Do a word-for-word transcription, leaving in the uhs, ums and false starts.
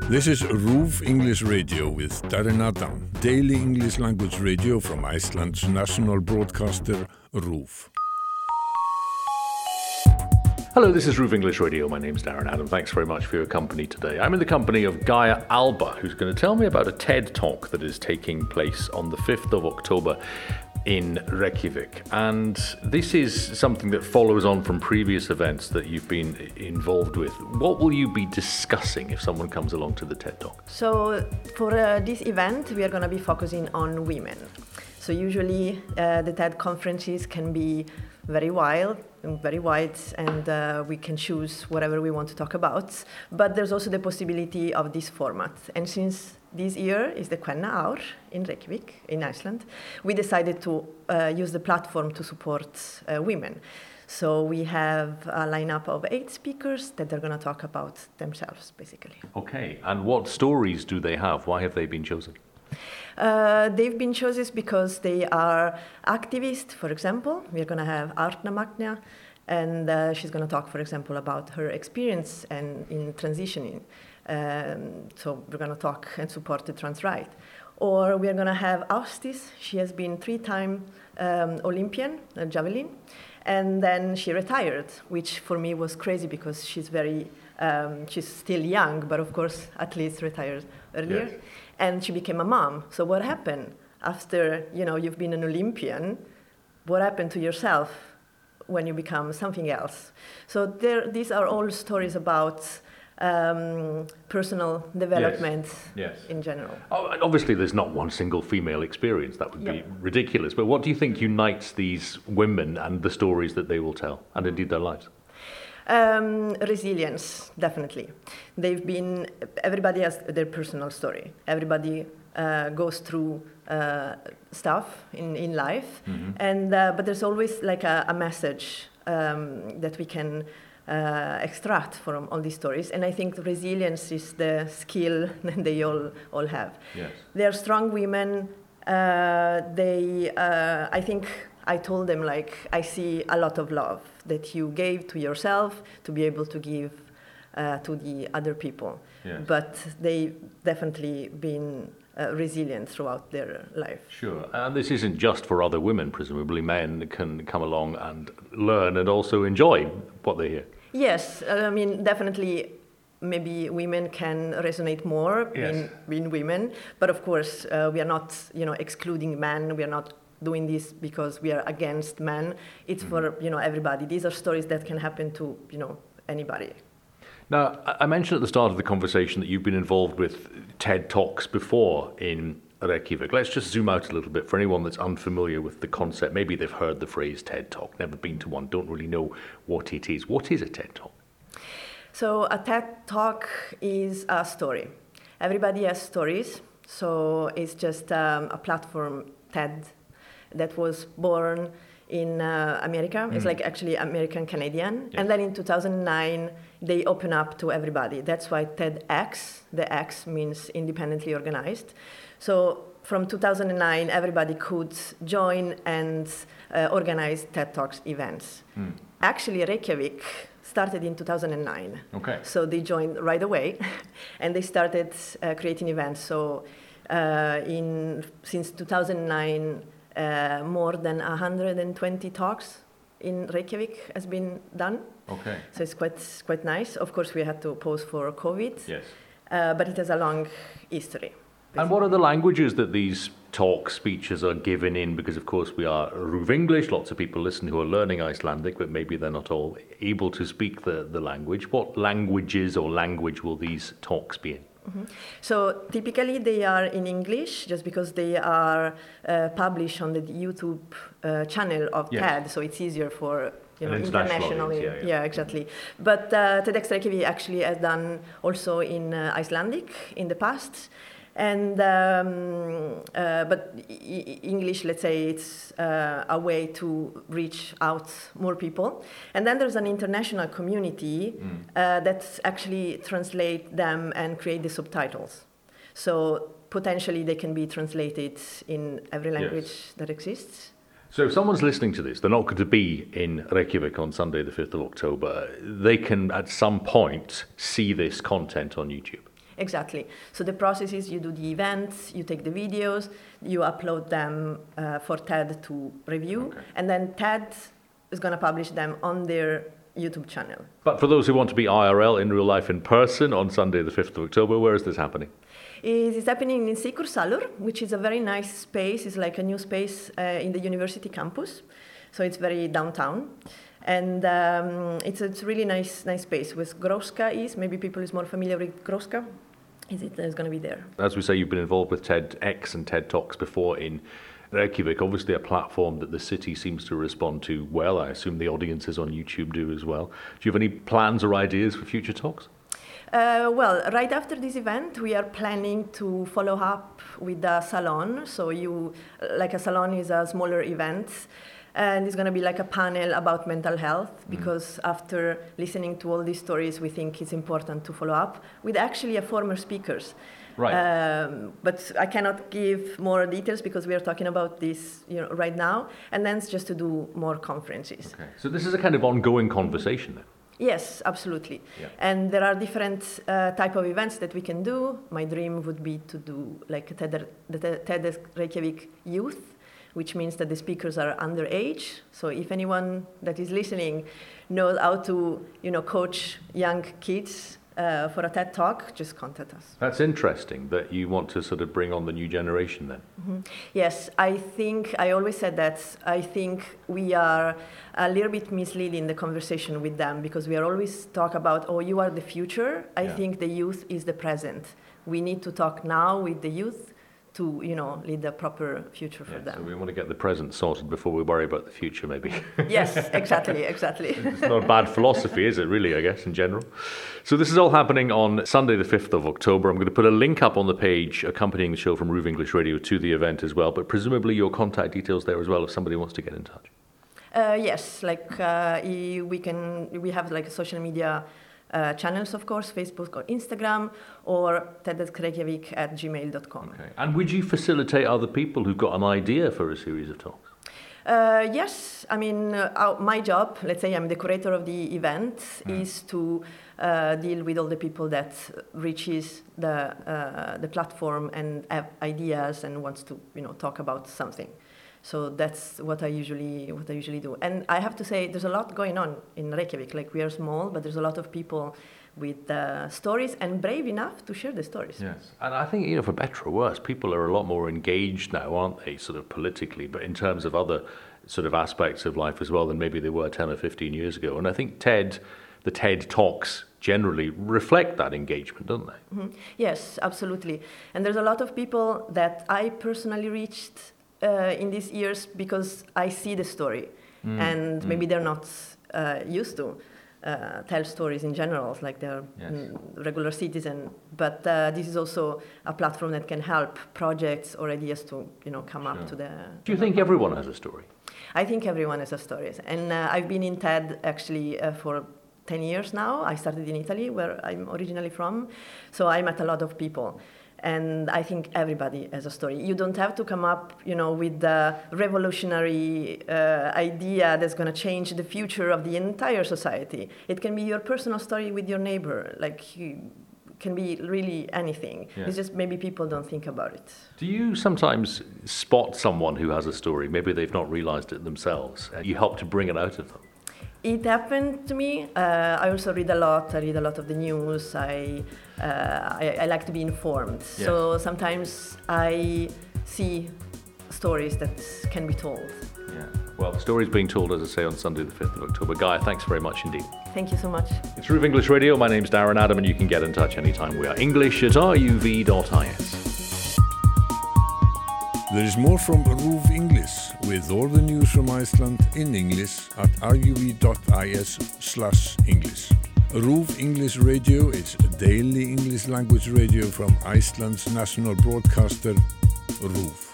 This is RÚV English Radio with Darren Adam, daily English language radio from Iceland's national broadcaster, RÚV. Hello, this is RÚV English Radio. My name's Darren Adam. Thanks very much for your company today. I'm in the company of Gaia Alba, who's going to tell me about a TED Talk that is taking place on the fifth of October in Reykjavik. And this is something that follows on from previous events that you've been involved with. What will you be discussing if someone comes along to the TED Talk? So for uh, this event, we are going to be focusing on women. So usually uh, the TED conferences can be very wild, very wide, and uh, we can choose whatever we want to talk about. But there's also the possibility of this format. And since this year is the Kvenna Ár in Reykjavik, in Iceland, we decided to uh, use the platform to support uh, women. So we have a lineup of eight speakers that are going to talk about themselves, basically. Okay, and what stories do they have? Why have they been chosen? Uh, they've been chosen because they are activists, for example. We're going to have Arna Magna, and uh, she's going to talk, for example, about her experience and in transitioning. Um, so we're going to talk and support the trans right. Or we're going to have Ásdís. She has been three-time um, Olympian, uh, javelin, and then she retired, which for me was crazy because she's very, um, she's still young, but of course at least retired earlier. Yes. And she became a mom. So what happened after, you know, you've been an Olympian? What happened to yourself when you become something else? So there, these are all stories about um, personal development yes. Yes. in general. Oh, and obviously, there's not one single female experience. That would be yep. ridiculous. But what do you think unites these women and the stories that they will tell, and indeed their lives? Um, resilience, definitely. They've been, everybody has their personal story. Everybody uh, goes through uh, stuff in, in life, mm-hmm. and uh, but there's always like a, a message um, that we can uh, extract from all these stories. And I think resilience is the skill that they all, all have. Yes. They're strong women. Uh, they, uh, I think, I told them, like, I see a lot of love that you gave to yourself to be able to give uh, to the other people. Yes. But they've definitely been uh, resilient throughout their life. Sure. And this isn't just for other women, presumably. Men can come along and learn and also enjoy what they hear. Yes. I mean, definitely maybe women can resonate more yes. in, in women. But of course, uh, we are not, you know, excluding men. We are not doing this because we are against men. It's mm-hmm. for, you know, everybody. These are stories that can happen to, you know, anybody. Now, I mentioned at the start of the conversation that you've been involved with TED Talks before in Reykjavik. Let's just zoom out a little bit for anyone that's unfamiliar with the concept. Maybe they've heard the phrase TED Talk, never been to one, don't really know what it is. What is a TED Talk? So a TED Talk is a story. Everybody has stories. So it's just um, a platform, TED, that was born in uh, America. Mm. It's like actually American-Canadian. Yes. And then in two thousand nine, they open up to everybody. That's why TEDx, the X means independently organized. So from two thousand nine, everybody could join and uh, organize TED Talks events. Mm. Actually, Reykjavik started in two thousand nine. Okay. So they joined right away, and they started uh, creating events. So uh, in since two thousand nine, Uh, more than one hundred twenty talks in Reykjavik has been done. Okay. So it's quite quite nice. Of course, we had to pause for COVID. Yes. Uh, but it has a long history. Basically. And what are the languages that these talk speeches are given in? Because of course we are RÚV English. Lots of people listen who are learning Icelandic, but maybe they're not all able to speak the, the language. What languages or language will these talks be in? Mm-hmm. So typically they are in English just because they are uh, published on the YouTube uh, channel of yes. TED, so it's easier for you know internationally. Yeah, yeah. yeah, exactly. But uh, TEDx Reykjavik actually has done also in uh, Icelandic in the past. And um, uh, but I- English, let's say, it's uh, a way to reach out more people. And then there's an international community mm. uh, that actually translate them and create the subtitles. So potentially they can be translated in every language yes. that exists. So if someone's listening to this, they're not going to be in Reykjavik on Sunday the fifth of October. They can at some point see this content on YouTube. Exactly. So the process is you do the events, you take the videos, you upload them uh, for TED to review, okay. and then TED is going to publish them on their YouTube channel. But for those who want to be I R L, in real life, in person, on Sunday the fifth of October, where is this happening? It is happening in Sikur Salur, which is a very nice space. It's like a new space uh, in the university campus. So it's very downtown. And um, it's a it's really nice nice space. With Groska is, maybe people is more familiar with Groska, is it is going to be there. As we say, you've been involved with TEDx and TED Talks before in Reykjavik, obviously a platform that the city seems to respond to well. I assume the audiences on YouTube do as well. Do you have any plans or ideas for future talks? Uh, well, right after this event, we are planning to follow up with a salon. So you, like a salon is a smaller event, and it's going to be like a panel about mental health, because mm. after listening to all these stories, we think it's important to follow up with actually a former speakers. Right. Um, but I cannot give more details because we are talking about this, you know, right now, and then it's just to do more conferences. Okay. So this is a kind of ongoing conversation then? Yes, absolutely. Yeah. And there are different uh, type of events that we can do. My dream would be to do like a TED, the TED Reykjavik Youth, which means that the speakers are underage. So if anyone that is listening knows how to, you know, coach young kids uh, for a TED Talk, just contact us. That's interesting that you want to sort of bring on the new generation then. Mm-hmm. Yes, I think, I always said that, I think we are a little bit misleading the conversation with them, because we are always talk about, oh, you are the future. I yeah. think the youth is the present. We need to talk now with the youth to, you know, lead a proper future for yeah, them. So we want to get the present sorted before we worry about the future, maybe. Yes, exactly, exactly. It's not a bad philosophy, is it, really, I guess, in general? So this is all happening on Sunday the fifth of October. I'm going to put a link up on the page accompanying the show from Ruv English Radio to the event as well, but presumably your contact details there as well if somebody wants to get in touch. Uh, yes, like uh, we can, we have like social media Uh, channels, of course, Facebook or Instagram, or tedxreykjavik at gmail dot com. Okay. And would you facilitate other people who've got an idea for a series of talks? Uh, yes, I mean, uh, our, my job, let's say I'm the curator of the event, mm. is to uh, deal with all the people that reaches the uh, the platform and have ideas and wants to, you know, talk about something. So that's what I usually what I usually do. And I have to say, there's a lot going on in Reykjavik. Like, we are small, but there's a lot of people with uh, stories and brave enough to share the stories. Yes, and I think, you know, for better or worse, people are a lot more engaged now, aren't they, sort of politically, but in terms of other sort of aspects of life as well than maybe they were ten or fifteen years ago. And I think TED, the TED Talks generally reflect that engagement, don't they? Mm-hmm. Yes, absolutely. And there's a lot of people that I personally reached Uh, in these years because I see the story, mm. and mm. maybe they're not uh, used to uh, tell stories in general, like they're yes. regular citizen. But uh, this is also a platform that can help projects or ideas to, you know, come sure. up to the. Do you think everyone has a story? I think everyone has a story, and uh, I've been in TED actually uh, for ten years now. I started in Italy, where I'm originally from, so I met a lot of people. And I think everybody has a story. You don't have to come up, you know, with the revolutionary uh, idea that's going to change the future of the entire society. It can be your personal story with your neighbor. Like, you can be really anything. Yeah. It's just maybe people don't think about it. Do you sometimes spot someone who has a story? Maybe they've not realized it themselves. You help to bring it out of them. It happened to me. Uh, I also read a lot. I read a lot of the news. I uh, I, I like to be informed. Yes. So sometimes I see stories that can be told. Yeah. Well, the story's being told, as I say, on Sunday the fifth of October. Gaia, thanks very much indeed. Thank you so much. It's Ruv English Radio. My name's Darren Adam, and you can get in touch anytime. We are English at R U V dot I S. There is more from Ruv English, with all the news from Iceland in English at R U V dot I S slash English. Ruv English Radio is a daily English language radio from Iceland's national broadcaster, RÚV.